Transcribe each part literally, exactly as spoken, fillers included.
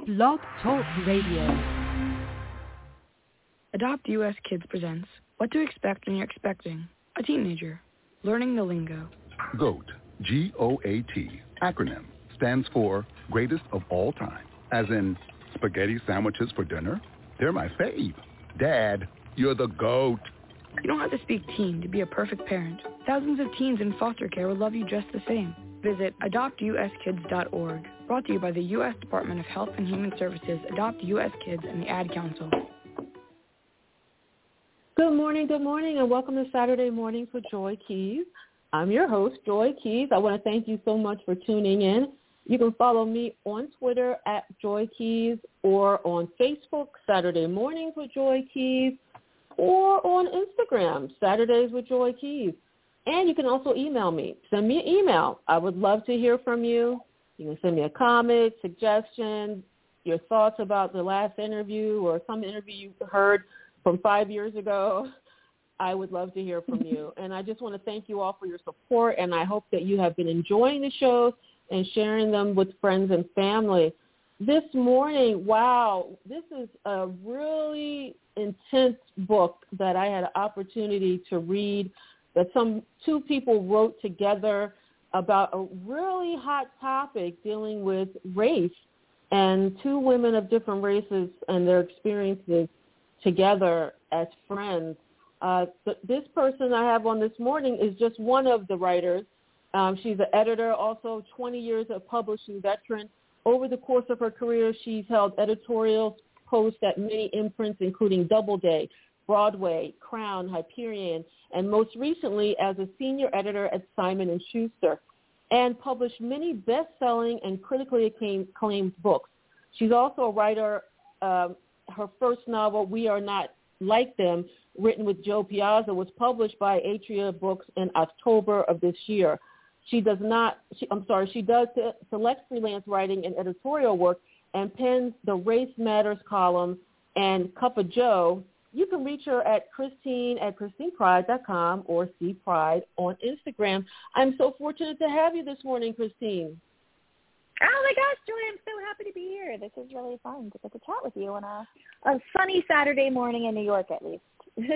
Blog Talk Radio. Adopt U S Kids presents What to Expect When You're Expecting a Teenager, Learning the Lingo. GOAT, G O A T, acronym, stands for Greatest of All Time, as in spaghetti sandwiches for dinner? They're my fave. Dad, you're the GOAT. You don't have to speak teen to be a perfect parent. Thousands of teens in foster care will love you just the same. Visit adopt u s kids dot org. Brought to you by the U S Department of Health and Human Services, Adopt U S Kids, and the Ad Council. Good morning, good morning, and welcome to Saturday Mornings with Joy Keys. I'm your host, Joy Keys. I want to thank you so much for tuning in. You can follow me on Twitter at Joy Keys or on Facebook, Saturday Mornings with Joy Keys, or on Instagram, Saturdays with Joy Keys. And you can also email me. Send me an email. I would love to hear from you. You can send me a comment, suggestion, your thoughts about the last interview or some interview you heard from five years ago. I would love to hear from you. And I just want to thank you all for your support, and I hope that you have been enjoying the shows and sharing them with friends and family. This morning, wow, this is a really intense book that I had an opportunity to read that some two people wrote together about a really hot topic dealing with race, and two women of different races and their experiences together as friends. Uh, th- this person I have on this morning is just one of the writers. Um, she's an editor, also twenty years of publishing veteran. Over the course of her career, she's held editorial posts at many imprints, including Doubleday, Broadway, Crown, Hyperion, and most recently as a senior editor at Simon and Schuster, and published many best-selling and critically acclaimed books. She's also a writer. Um, her first novel, We Are Not Like Them, written with Joe Piazza, was published by Atria Books in October of this year. She does not, she, I'm sorry, she does select freelance writing and editorial work and pens the Race Matters column and Cup of Joe. You can reach her at Christine at Christine Pride dot com or C Pride on Instagram. I'm so fortunate to have you this morning, Christine. Oh, my gosh, Joy, I'm so happy to be here. This is really fun to get to chat with you on a, a sunny Saturday morning in New York, at least.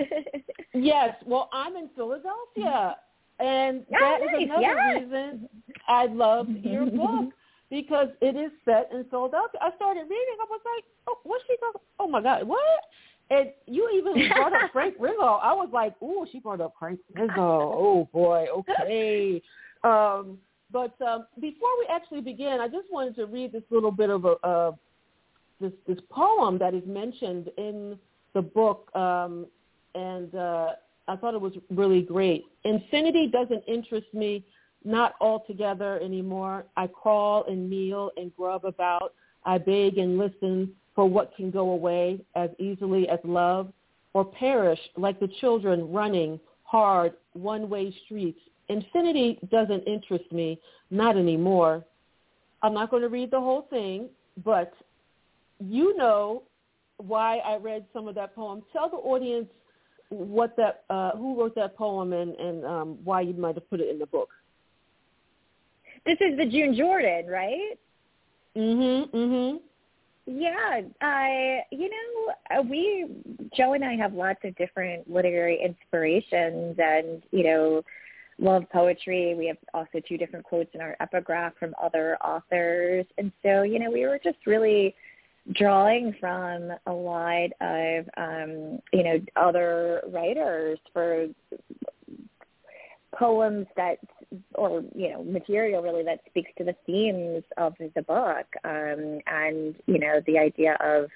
Yes, well, I'm in Philadelphia, and oh, that nice. is another yes. reason I loved your book, because it is set in Philadelphia. I started reading, I was like, oh, what's she talking? Oh, my God, what? And you even brought up Frank Rizzo. I was like, ooh, she brought up Frank Rizzo. Oh, boy, okay. Um, but um, before we actually begin, I just wanted to read this little bit of a uh, this, this poem that is mentioned in the book, um, and uh, I thought it was really great. Infinity doesn't interest me, not altogether anymore. I crawl and kneel and grub about. I beg and listen for what can go away as easily as love, or perish like the children running hard one-way streets. Infinity doesn't interest me, not anymore. I'm not going to read the whole thing, but you know why I read some of that poem. Tell the audience what that, uh, who wrote that poem and, and um, why you might have put it in the book. This is the June Jordan, right? Mm-hmm, mm-hmm. Yeah, I, you know, we, Joe and I have lots of different literary inspirations and, you know, love poetry. We have also two different quotes in our epigraph from other authors. And so, you know, we were just really drawing from a lot of, um, you know, other writers for poems that, or, you know, material really that speaks to the themes of the book. Um, and, you know, the idea of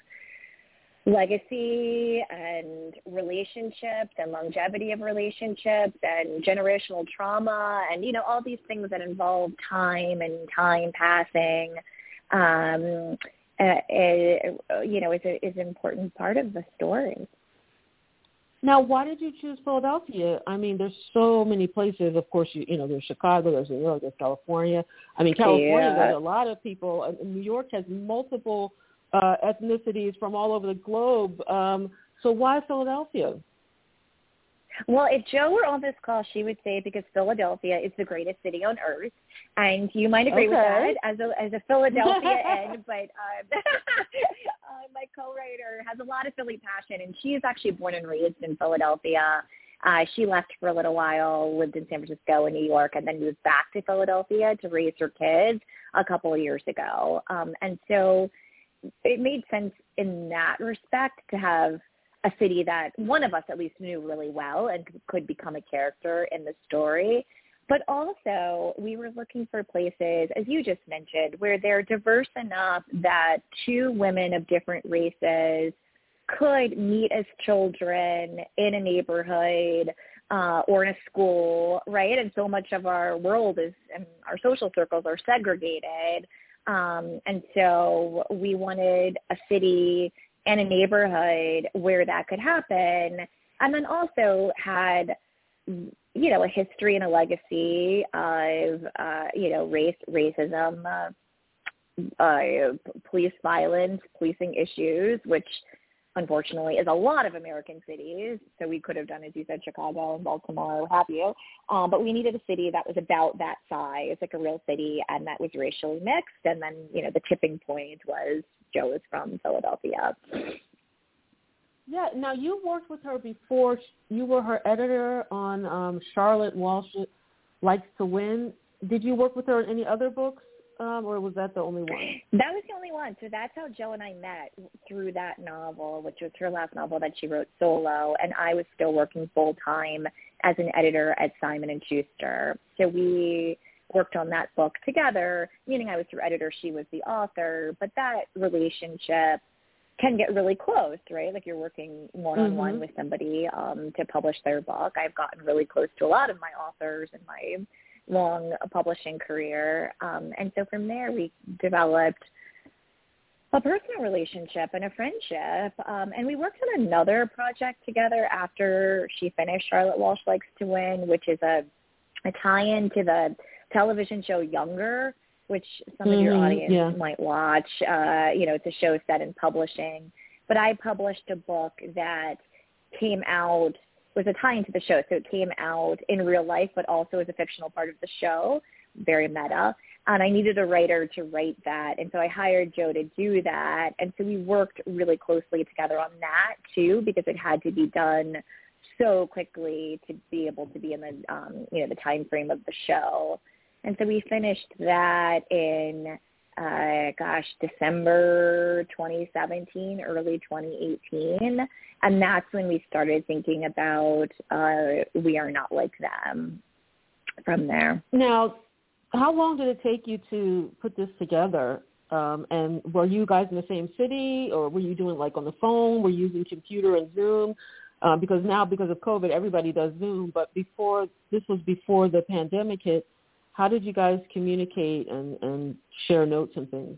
legacy and relationships and longevity of relationships and generational trauma and, you know, all these things that involve time and time passing, um, uh, uh, you know, is, a, is an important part of the story. Now, why did you choose Philadelphia? I mean, there's so many places. Of course, you, you know, there's Chicago, there's New York, there's California. I mean, California, yeah. there's a lot of people. Uh, New York has multiple uh, ethnicities from all over the globe. Um, so why Philadelphia? Well, if Joe were on this call, she would say because Philadelphia is the greatest city on earth, and you might agree okay. with that as a as a Philadelphia-ed. But uh, uh, my co-writer has a lot of Philly passion, and she is actually born and raised in Philadelphia. Uh, she left for a little while, lived in San Francisco and New York, and then moved back to Philadelphia to raise her kids a couple of years ago. Um, and so it made sense in that respect to have a city that one of us at least knew really well and could become a character in the story. But also we were looking for places, as you just mentioned, where they're diverse enough that two women of different races could meet as children in a neighborhood uh, or in a school, right? And so much of our world is, and our social circles are segregated. Um, and so we wanted a city and a neighborhood where that could happen, and then also had, you know, a history and a legacy of, uh, you know, race, racism, uh, uh, police violence, policing issues, which unfortunately is a lot of American cities. So we could have done, as you said, Chicago and Baltimore, what have you. Um, but we needed a city that was about that size, like a real city, and that was racially mixed. And then, you know, the tipping point was Joe is from Philadelphia. Yeah. Now, you worked with her before. You were her editor on um, Charlotte Walsh Likes to Win. Did you work with her on any other books? Um, or was that the only one? That was the only one. So that's how Joe and I met, through that novel, which was her last novel that she wrote solo. And I was still working full-time as an editor at Simon and Schuster. So we worked on that book together, meaning I was her editor, she was the author. But that relationship can get really close, right? Like you're working one-on-one mm-hmm. with somebody um, to publish their book. I've gotten really close to a lot of my authors in my long publishing career. Um, and so from there, we developed a personal relationship and a friendship. Um, and we worked on another project together after she finished Charlotte Walsh Likes to Win, which is a, a tie-in to the television show Younger, which some mm-hmm, of your audience yeah. might watch. Uh, you know, it's a show set in publishing. But I published a book that came out was a tie into the show. So it came out in real life, but also as a fictional part of the show, very meta. And I needed a writer to write that. And so I hired Joe to do that. And so we worked really closely together on that too, because it had to be done so quickly to be able to be in the, um, you know, the time frame of the show. And so we finished that in, uh, gosh, December twenty seventeen, early twenty eighteen. And that's when we started thinking about uh, We Are Not Like Them from there. Now, how long did it take you to put this together? Um, and were you guys in the same city, or were you doing like on the phone? Were you using computer and Zoom? Uh, because now, because of COVID, everybody does Zoom. But before, this was before the pandemic hit. How did you guys communicate and, and share notes and things?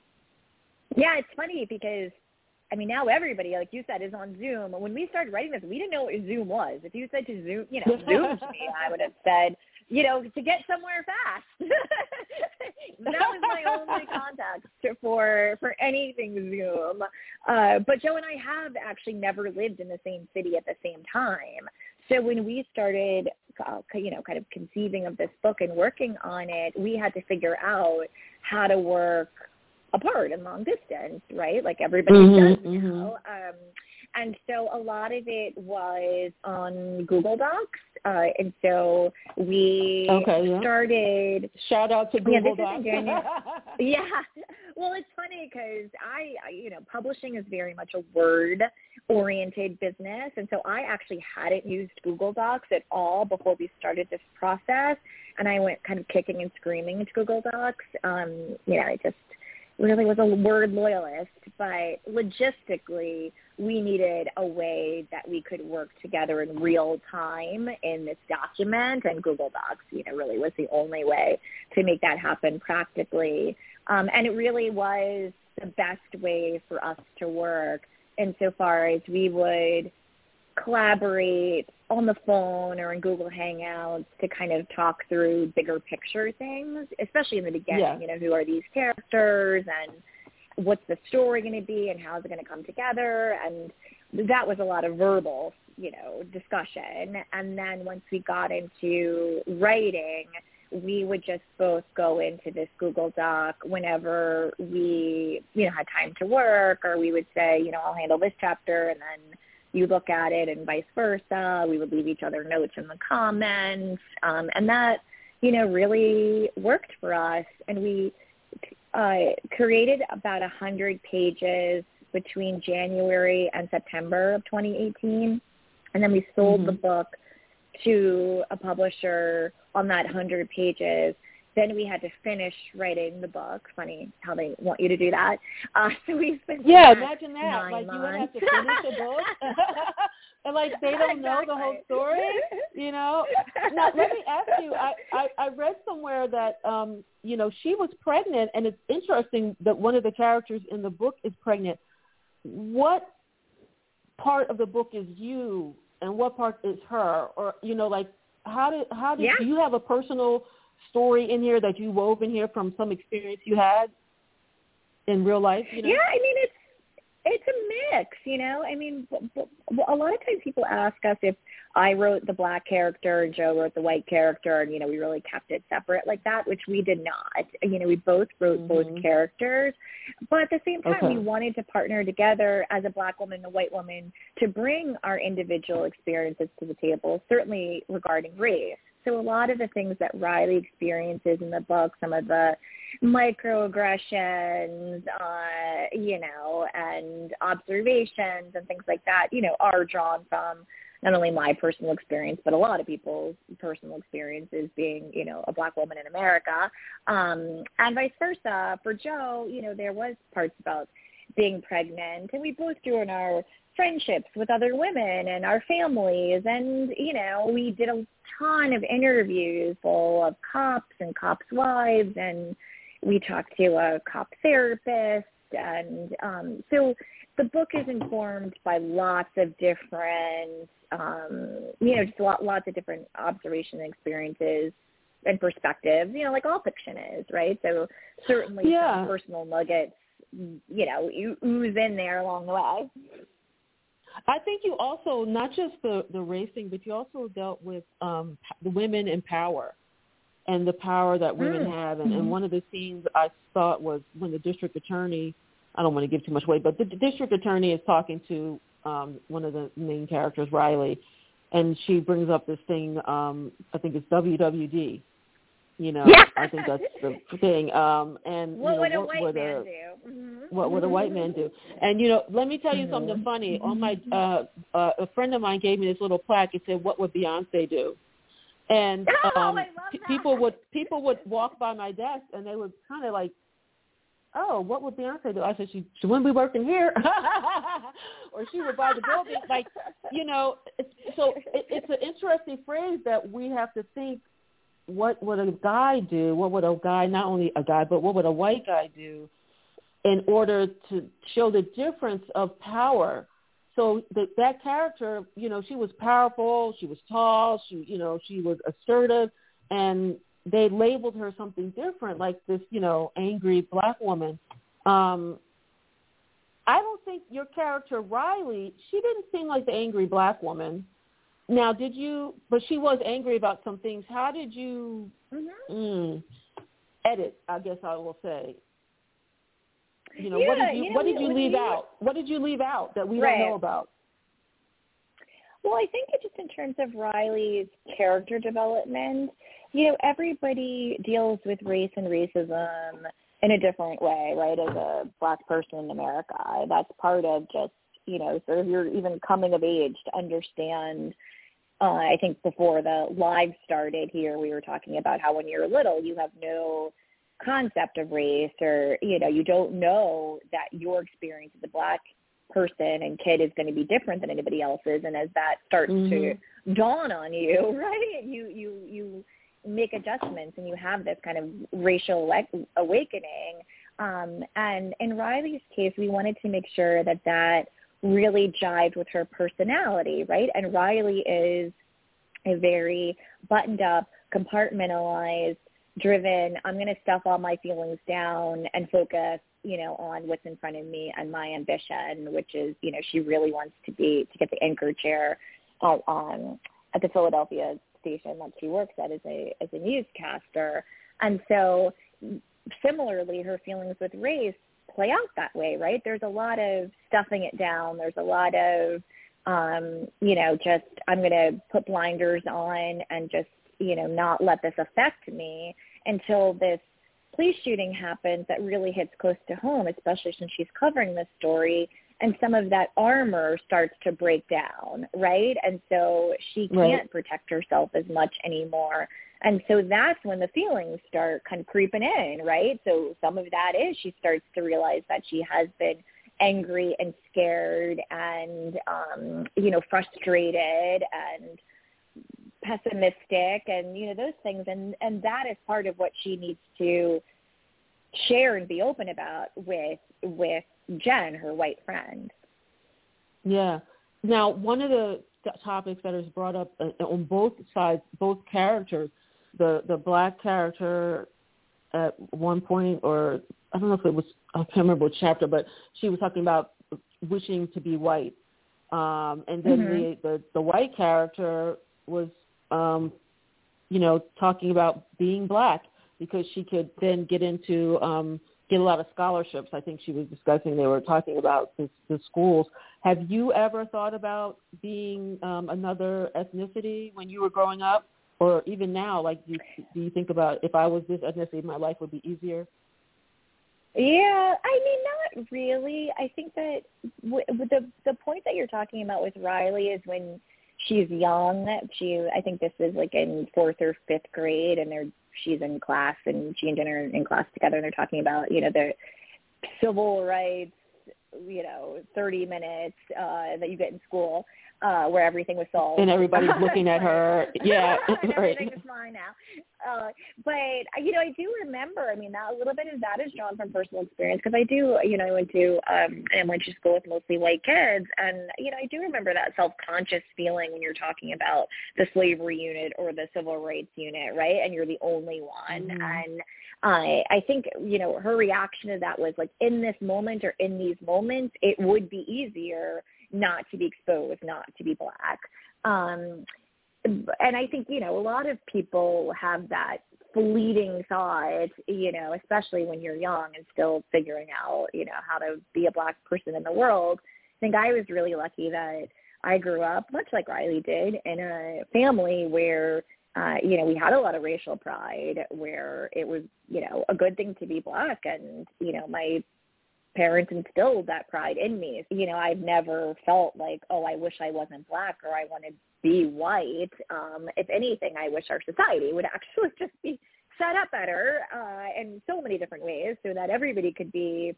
Yeah, it's funny because, I mean, now everybody, like you said, is on Zoom. When we started writing this, we didn't know what Zoom was. If you said to Zoom, you know, Zoom to me, I would have said, you know, to get somewhere fast. That was my only contact for for anything Zoom. Uh, but Joe and I have actually never lived in the same city at the same time. So when we started, uh, you know, kind of conceiving of this book and working on it, we had to figure out how to work apart and long distance, right? Like everybody mm-hmm, does mm-hmm. now. Um, and so a lot of it was on Google Docs. Uh, and so we okay, yeah. started. Shout out to Google yeah, Docs. Yeah. Well, it's funny because I, I, you know, publishing is very much a word-oriented business. And so I actually hadn't used Google Docs at all before we started this process. And I went kind of kicking and screaming into Google Docs. Um, you know, I just really was a word loyalist, but logistically we needed a way that we could work together in real time in this document, and Google Docs, you know, really was the only way to make that happen practically. Um, and it really was the best way for us to work insofar as we would collaborate on the phone or in Google Hangouts to kind of talk through bigger picture things, especially in the beginning. Yeah. You know, who are these characters and what's the story going to be and how is it going to come together? And that was a lot of verbal you know, discussion. And then once we got into writing, we would just both go into this Google Doc whenever we, you know, had time to work, or we would say, you know, I'll handle this chapter, and then you look at it, and vice versa. We would leave each other notes in the comments. Um, and that, you know, really worked for us. And we uh, created about one hundred pages between January and September of twenty eighteen. And then we sold mm-hmm. the book to a publisher on that one hundred pages. Then we had to finish writing the book. Funny how they want you to do that. Uh, so we spent yeah, imagine that. nine like months. You would have to finish a book, and like they don't exactly. know the whole story. You know. Now let me ask you. I, I, I read somewhere that um you know she was pregnant, and it's interesting that one of the characters in the book is pregnant. What part of the book is you, and what part is her? Or you know, like how did how did yeah. do you have a personal story in here that you wove in here from some experience you had in real life? You know? Yeah, I mean, it's it's a mix, you know. I mean, a lot of times people ask us if I wrote the black character and Joe wrote the white character, and, you know, we really kept it separate like that, which we did not. You know, we both wrote mm-hmm. both characters, but at the same time, okay. we wanted to partner together as a black woman and a white woman to bring our individual experiences to the table, certainly regarding race. So a lot of the things that Riley experiences in the book, some of the microaggressions, uh, you know, and observations and things like that, you know, are drawn from not only my personal experience, but a lot of people's personal experiences being, you know, a black woman in America. Um, and vice versa. For Joe, you know, there was parts about being pregnant, and we both drew in our friendships with other women and our families. And, you know, we did a ton of interviews full of cops and cops' wives, and we talked to a cop therapist. And um, so the book is informed by lots of different, um, you know, just lot, lots of different observation and experiences and perspectives, you know, like all fiction is, right? So certainly yeah. some personal nuggets, you know, ooze in there along the way. I think you also, not just the, the racing, but you also dealt with um, the women in power and the power that women mm. have. And, mm-hmm. and one of the scenes I thought was when the district attorney, I don't want to give too much away, but the, the district attorney is talking to um, one of the main characters, Riley, and she brings up this thing, um, I think it's W W D. You know, yeah. I think that's the thing. Um, and what you know, would a what white would man a, do? Mm-hmm. What would a white man do? And, you know, let me tell you mm-hmm. something funny. On my, uh, uh, a friend of mine gave me this little plaque. It said, "What would Beyonce do?" And oh, um, I love p- that. people would people would walk by my desk, and they would kind of like, "Oh, what would Beyonce do?" I said, "She, she wouldn't be working here," or she would buy the building. Like, you know, it's, so it, it's an interesting phrase that we have to think. What would a guy do? What would a guy, not only a guy, but what would a white guy do in order to show the difference of power? So the, that character, you know, she was powerful, she was tall, she, you know, she was assertive, and they labeled her something different, like this, you know, angry black woman. Um, I don't think your character, Riley, she didn't seem like the angry black woman. Now, did you, but she was angry about some things. How did you mm-hmm. mm, edit, I guess I will say? You know, yeah, what did you, you know, what did you we, leave we, out? What did you leave out that we right. don't know about? Well, I think it just in terms of Riley's character development, you know, everybody deals with race and racism in a different way, right, as a black person in America. That's part of just, you know, sort of your even coming of age to understand. Uh, I think before the live started here, we were talking about how when you're little, you have no concept of race, or, you know, you don't know that your experience as a black person and kid is going to be different than anybody else's. And as that starts mm-hmm. to dawn on you, right, you, you, you make adjustments and you have this kind of racial awakening. Um, and in Riley's case, we wanted to make sure that that really jived with her personality, right? And Riley is a very buttoned up, compartmentalized, driven, I'm going to stuff all my feelings down and focus, you know, on what's in front of me and my ambition, which is, you know, she really wants to be, to get the anchor chair uh, um, at the Philadelphia station that she works at as a as a newscaster. And so similarly, her feelings with race play out that way, right? There's a lot of stuffing it down. There's a lot of, um, you know, just I'm going to put blinders on and just, you know, not let this affect me until this police shooting happens that really hits close to home, especially since she's covering this story, and some of that armor starts to break down, right? And so she can't right. protect herself as much anymore. And so that's when the feelings start kind of creeping in, right? So some of that is she starts to realize that she has been angry and scared and, um, you know, frustrated and pessimistic and, you know, those things. And, and that is part of what she needs to share and be open about with, with Jen, her white friend. Yeah. Now, one of the topics that is brought up on both sides, both characters, the, the black character at one point, or I don't know if it was, I can't remember which chapter, but she was talking about wishing to be white. Um, and then mm-hmm. the, the, the white character was, um, you know, talking about being black because she could then get into, um, get a lot of scholarships. I think she was discussing, they were talking about the, the schools. Have you ever thought about being um, another ethnicity when you were growing up? Or even now, like, do you, do you think about if I was this ethnicity, my life would be easier? Yeah, I mean, not really. I think that w- the the point that you're talking about with Riley is when she's young. She, I think this is like in fourth or fifth grade, and they're she's in class, and she and Jen are in class together, and they're talking about, you know, the civil rights, you know, thirty minutes uh, that you get in school. Uh, where everything was solved. And everybody's looking at her. Yeah. And right. everything is fine now. Uh, but, you know, I do remember, I mean, that a little bit of that is drawn from personal experience because I do, you know, I went to um, I went to school with mostly white kids. And, you know, I do remember that self-conscious feeling when you're talking about the slavery unit or the civil rights unit, right? And you're the only one. Mm-hmm. And I, I think, you know, her reaction to that was like, in this moment or in these moments, it would be easier not to be exposed, not to be black. Um, and I think, you know, a lot of people have that fleeting thought, you know, especially when you're young and still figuring out, you know, how to be a black person in the world. I think I was really lucky that I grew up, much like Riley did, in a family where, uh, you know, we had a lot of racial pride, where it was, you know, a good thing to be black. And, you know, my parents instilled that pride in me. You know, I've never felt like, oh, I wish I wasn't black or I want to be white. Um, if anything, I wish our society would actually just be set up better uh, in so many different ways so that everybody could be,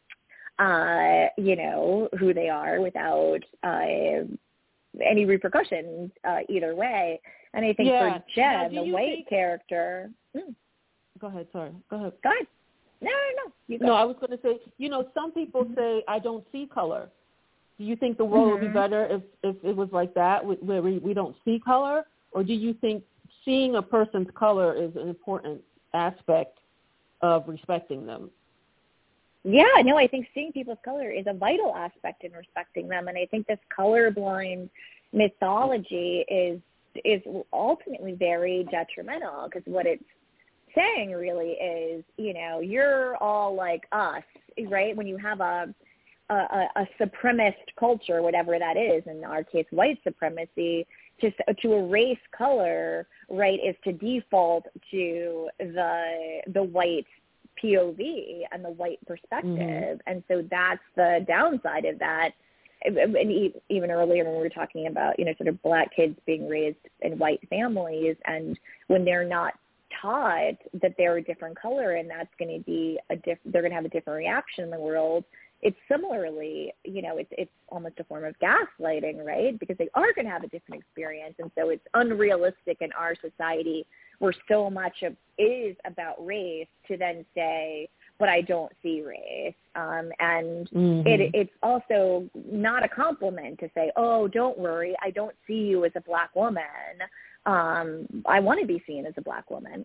uh, you know, who they are without uh, any repercussions uh, either way. And I think yeah. for Jen, now, the white think... character... Hmm. Go ahead, sorry. Go ahead. Go ahead. No, no, no. You go. No, I was going to say, you know, some people say, I don't see color. Do you think the world mm-hmm. would be better if, if it was like that, where we, we don't see color? Or do you think seeing a person's color is an important aspect of respecting them? Yeah, no, I think seeing people's color is a vital aspect in respecting them. And I think this colorblind mythology is is ultimately very detrimental because what it's saying really is, you know, you're all like us, right? When you have a, a a supremacist culture, whatever that is, in our case, white supremacy, to to erase color, right, is to default to the the white P O V and the white perspective, mm-hmm. and so that's the downside of that. And even earlier when we were talking about, you know, sort of black kids being raised in white families, and when they're not taught that they're a different color and that's going to be a diff- they're going to have a different reaction in the world. It's similarly, you know, it's it's almost a form of gaslighting, right? Because they are going to have a different experience, and so it's unrealistic in our society where so much of is about race to then say, but I don't see race, um, and mm-hmm. it, it's also not a compliment to say, oh, don't worry, I don't see you as a black woman. Um, I want to be seen as a black woman.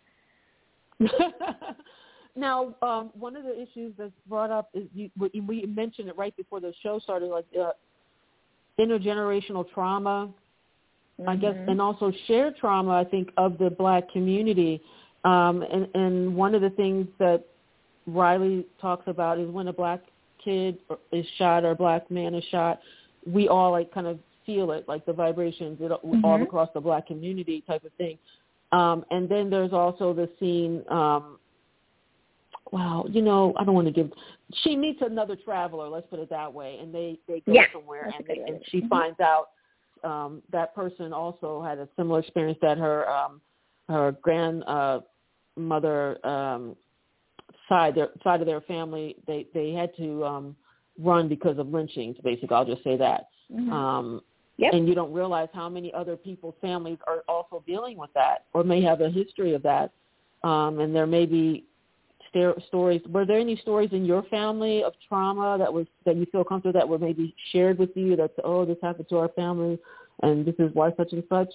Now, um, one of the issues that's brought up is you, we mentioned it right before the show started. Like, uh, intergenerational trauma, mm-hmm. I guess, and also shared trauma, I think, of the Black community. Um, and, and one of the things that Riley talks about is when a Black kid is shot or a Black man is shot, we all like kind of feel it, like the vibrations it, mm-hmm. all across the Black community type of thing. Um, and then there's also the scene, um, wow, you know, I don't want to give, she meets another traveler, let's put it that way, and they, they go yeah, somewhere, and, they, and she mm-hmm. finds out um, that person also had a similar experience, that her um, her grandmother uh, um, side, their, side of their family, they, they had to um, run because of lynchings, basically, I'll just say that. Mm-hmm. Um, Yep. And you don't realize how many other people's families are also dealing with that or may have a history of that. Um, and there may be st- stories. Were there any stories in your family of trauma that was that you feel comfortable that were maybe shared with you that, oh, this happened to our family and this is why such and such?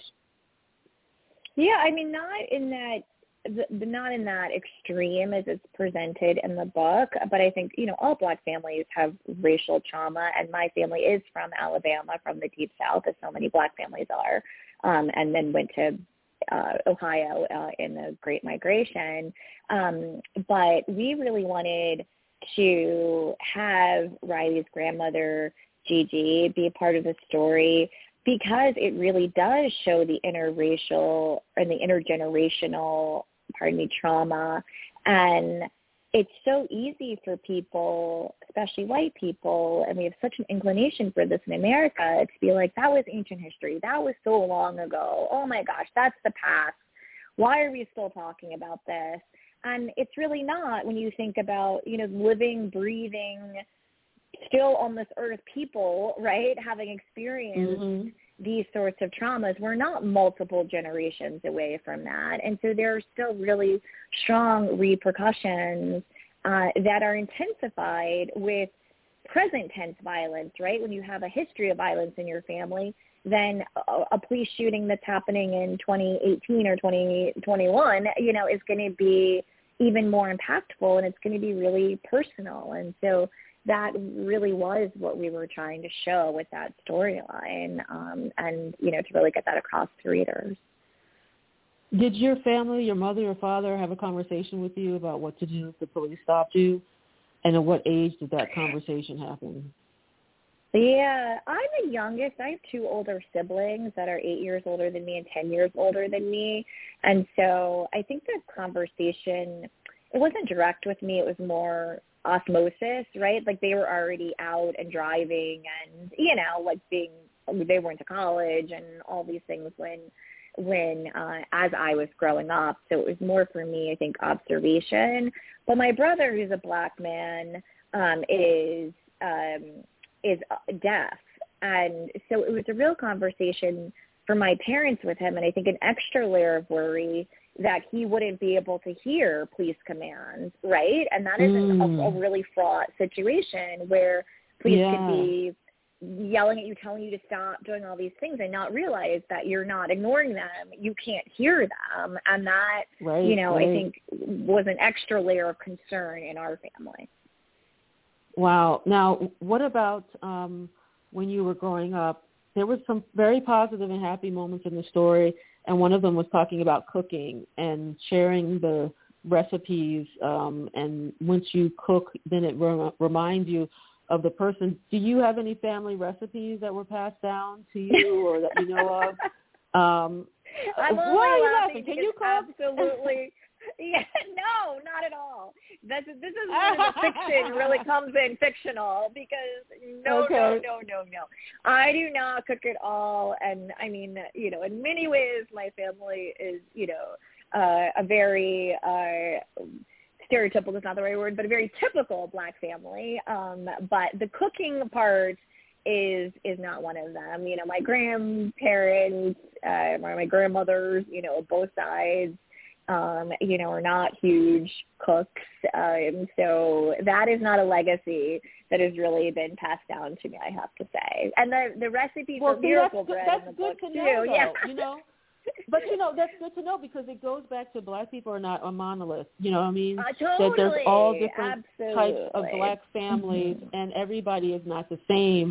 Yeah, I mean, not in that The, the, not in that extreme as it's presented in the book, but I think, you know, all Black families have racial trauma, and my family is from Alabama, from the Deep South, as so many Black families are, um, and then went to uh, Ohio uh, in the Great Migration. Um, but we really wanted to have Riley's grandmother, Gigi, be a part of the story, because it really does show the interracial and the intergenerational pardon me, trauma. And it's so easy for people, especially white people, and we have such an inclination for this in America, to be like, that was ancient history. That was so long ago. Oh my gosh, that's the past. Why are we still talking about this? And it's really not when you think about, you know, living, breathing, still on this earth people, right, having experienced mm-hmm. these sorts of traumas. We're not multiple generations away from that. And so there are still really strong repercussions uh, that are intensified with present tense violence, right? When you have a history of violence in your family, then a, a police shooting that's happening in twenty eighteen or twenty twenty-one, you know, is going to be even more impactful, and it's going to be really personal. And so that really was what we were trying to show with that storyline, um, and, you know, to really get that across to readers. Did your family, your mother or father, have a conversation with you about what to do if the police stopped you? And at what age did that conversation happen? Yeah, I'm the youngest. I have two older siblings that are eight years older than me and ten years older than me. And so I think the conversation, it wasn't direct with me. It was more osmosis, right? Like they were already out and driving and, you know, like being, they went to college and all these things when, when, uh, as I was growing up. So it was more for me, I think, observation. But my brother, who's a Black man, um, is, um, is deaf. And so it was a real conversation for my parents with him. And I think an extra layer of worry that he wouldn't be able to hear police commands, right? And that is mm. a, a really fraught situation where police yeah. could be yelling at you, telling you to stop doing all these things and not realize that you're not ignoring them. You can't hear them. And that, right, you know, right. I think was an extra layer of concern in our family. Wow. Now, what about um, when you were growing up? There was some very positive and happy moments in the story, and one of them was talking about cooking and sharing the recipes. Um, and once you cook, then it re- reminds you of the person. Do you have any family recipes that were passed down to you or that you know of? Um, I'm only why are you laughing laughing? Can you cook? Absolutely. Yeah, no, not at all. This, this is where the fiction really comes in, fictional, because no, okay. no, no, no, no. I do not cook at all. And I mean, you know, in many ways, my family is, you know, uh, a very uh, stereotypical is not the right word, but a very typical Black family. Um, but the cooking part is is not one of them. You know, my grandparents, uh, my, my grandmothers, you know, both sides, Um, you know, are not huge cooks. Um, so that is not a legacy that has really been passed down to me, I have to say. And the the recipe well, for see, miracle that's, bread that's in the good book to too. know, though, yeah. you know. But, you know, that's good to know because it goes back to Black people are not a monolith. You know what I mean? Uh, totally. That there's all different Absolutely. types of Black families, mm-hmm. and everybody is not the same.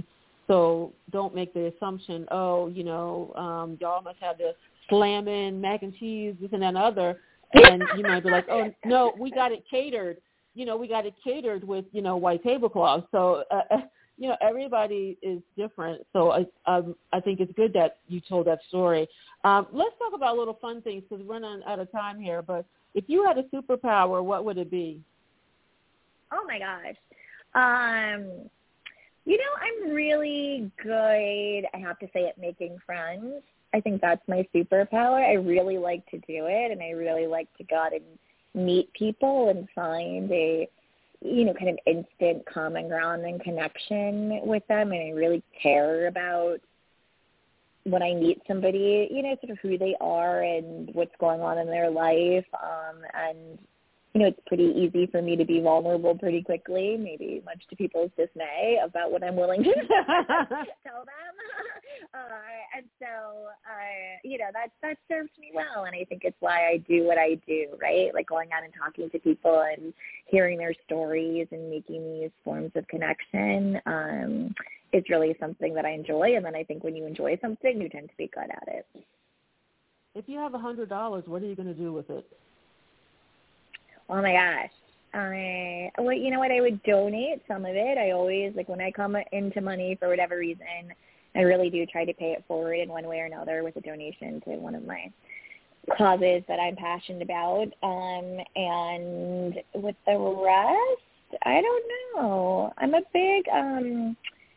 So don't make the assumption, oh, you know, um, y'all must have the slamming mac and cheese, this and that and other. And you might be like, oh, no, we got it catered. You know, we got it catered with, you know, white tablecloths. So, uh, you know, everybody is different. So I, um, I think it's good that you told that story. Um, let's talk about little fun things because we're running out of time here. But if you had a superpower, what would it be? Oh, my gosh. Um, you know, I'm really good, I have to say, at making friends. I think that's my superpower. I really like to do it, and I really like to go out and meet people and find a, you know, kind of instant common ground and connection with them. And I really care about when I meet somebody, you know, sort of who they are and what's going on in their life. Um, and, you know, it's pretty easy for me to be vulnerable pretty quickly, maybe much to people's dismay about what I'm willing to tell them. Uh, and so, uh, you know, that, that serves me well. And I think it's why I do what I do, right? Like going out and talking to people and hearing their stories and making these forms of connection. Um, it's really something that I enjoy. And then I think when you enjoy something, you tend to be good at it. If you have a hundred dollars, what are you going to do with it? Oh, my gosh. I, well, you know what? I would donate some of it. I always, like, when I come into money for whatever reason, I really do try to pay it forward in one way or another with a donation to one of my causes that I'm passionate about. Um, and with the rest, I don't know. I'm a big, um,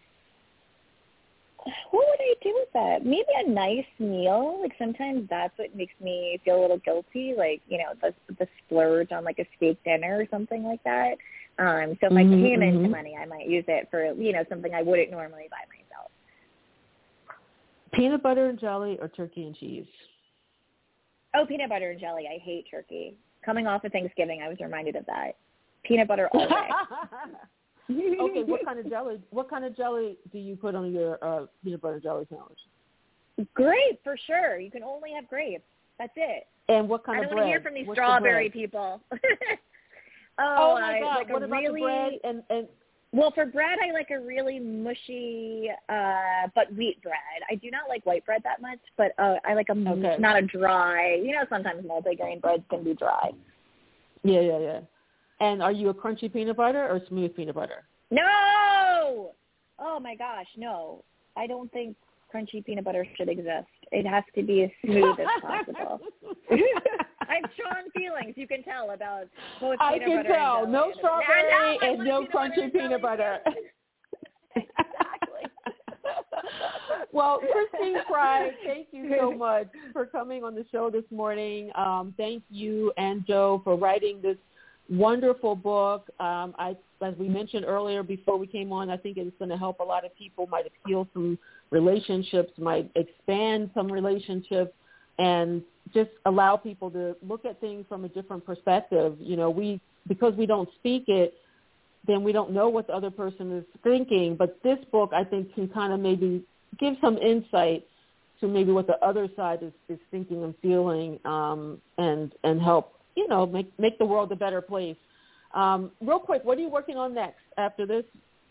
what would I do with that? Maybe a nice meal. Like sometimes that's what makes me feel a little guilty. Like, you know, the the splurge on like a steak dinner or something like that. Um, so if mm-hmm, I came mm-hmm. into money, I might use it for, you know, something I wouldn't normally buy myself. Peanut butter and jelly or turkey and cheese? Oh, peanut butter and jelly. I hate turkey. Coming off of Thanksgiving, I was reminded of that. Peanut butter all day. Okay, what kind of jelly? What kind of jelly do you put on your uh, peanut butter jelly sandwich? Grape, for sure. You can only have grape. That's it. And what kind I of bread? I don't want to hear from these What's strawberry the people. oh, oh my God! I like what a about really, the bread? And and well, for bread, I like a really mushy, uh, but wheat bread. I do not like white bread that much, but uh, I like a okay. not a dry. You know, sometimes multigrain breads can be dry. Yeah, yeah, yeah. And are you a crunchy peanut butter or smooth peanut butter? No! Oh, my gosh, no. I don't think crunchy peanut butter should exist. It has to be as smooth as possible. I have strong feelings, you can tell, about both I peanut can butter tell. and No strawberry no, and no peanut crunchy butter peanut butter. Exactly. Well, Christine Pride, thank you so much for coming on the show this morning. Um, thank you and Joe for writing this wonderful book. Um, I, as we mentioned earlier before we came on, I think it's going to help a lot of people, might appeal some relationships, might expand some relationships, and just allow people to look at things from a different perspective. You know, we because we don't speak it, then we don't know what the other person is thinking. But this book, I think, can kind of maybe give some insight to maybe what the other side is, is thinking and feeling, um, and and help, you know, make make the world a better place. Um, real quick, what are you working on next after this?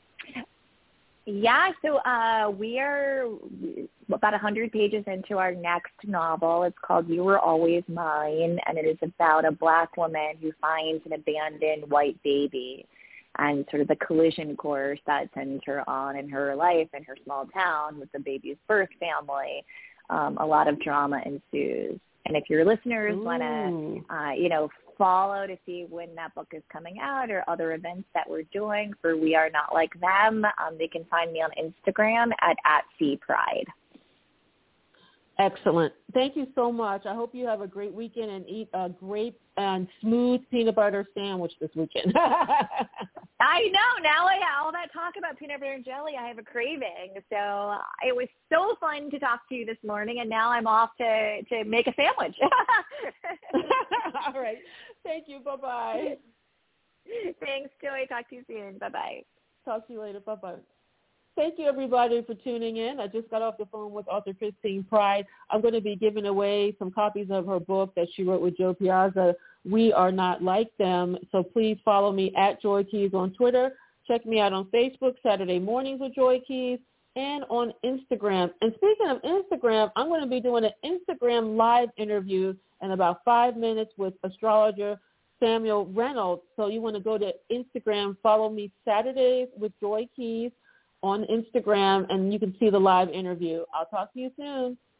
Yeah, so uh, we are about one hundred pages into our next novel. It's called You Were Always Mine, and it is about a Black woman who finds an abandoned white baby and sort of the collision course that sends her on in her life in her small town with the baby's birth family. Um, a lot of drama ensues. And if your listeners want to, uh, you know, follow to see when that book is coming out or other events that we're doing for We Are Not Like Them, um, they can find me on Instagram at, at C Pride. Excellent. Thank you so much. I hope you have a great weekend and eat a great and smooth peanut butter sandwich this weekend. I know. Now I have all that talk about peanut butter and jelly, I have a craving. So it was so fun to talk to you this morning, and now I'm off to, to make a sandwich. All right. Thank you. Bye-bye. Thanks, Joy. Talk to you soon. Bye-bye. Talk to you later. Bye-bye. Thank you, everybody, for tuning in. I just got off the phone with author Christine Pride. I'm going to be giving away some copies of her book that she wrote with Joe Piazza, We Are Not Like Them. So please follow me at Joy Keys on Twitter. Check me out on Facebook, Saturday Mornings with Joy Keys. and on Instagram. And speaking of Instagram, I'm going to be doing an Instagram live interview in about five minutes with astrologer Samuel Reynolds. So you want to go to Instagram, follow me Saturdays with Joy Keys on Instagram, and you can see the live interview. I'll talk to you soon.